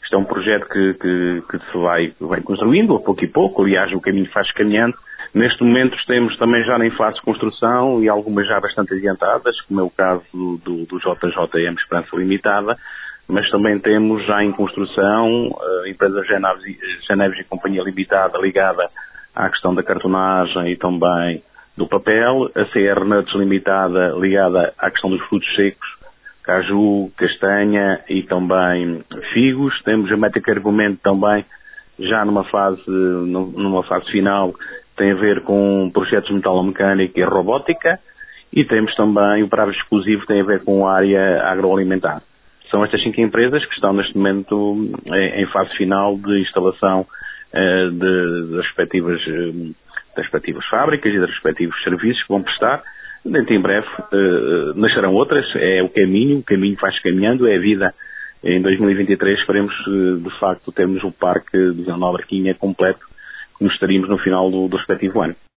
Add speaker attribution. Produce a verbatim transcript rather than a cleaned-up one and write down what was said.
Speaker 1: Isto é um projeto que, que, que se vai, vai construindo, a pouco e pouco, aliás, o caminho faz caminhando. Neste momento temos também já em fase de construção e algumas já bastante adiantadas, como é o caso do, do, do J J M Esperança Limitada, mas também temos já em construção a empresa Geneves e Companhia Limitada ligada à questão da cartonagem e também do papel, a C R Nuts Limitada ligada à questão dos frutos secos, caju, castanha e também figos. Temos a Metacargumento também já numa fase, numa fase final, tem a ver com projetos de metalomecânica e robótica, e temos também o Praves Exclusivo, que tem a ver com a área agroalimentar. São estas cinco empresas que estão neste momento em fase final de instalação uh, de, das, respectivas, uh, das respectivas fábricas e dos respectivos serviços que vão prestar. Dentro em breve uh, nascerão outras, é o caminho, o caminho faz caminhando, é a vida. Em dois mil e vinte e três esperemos uh, de facto termos o parque de Vila Nova de Arquinha completo, como estaríamos no final do, do respectivo ano.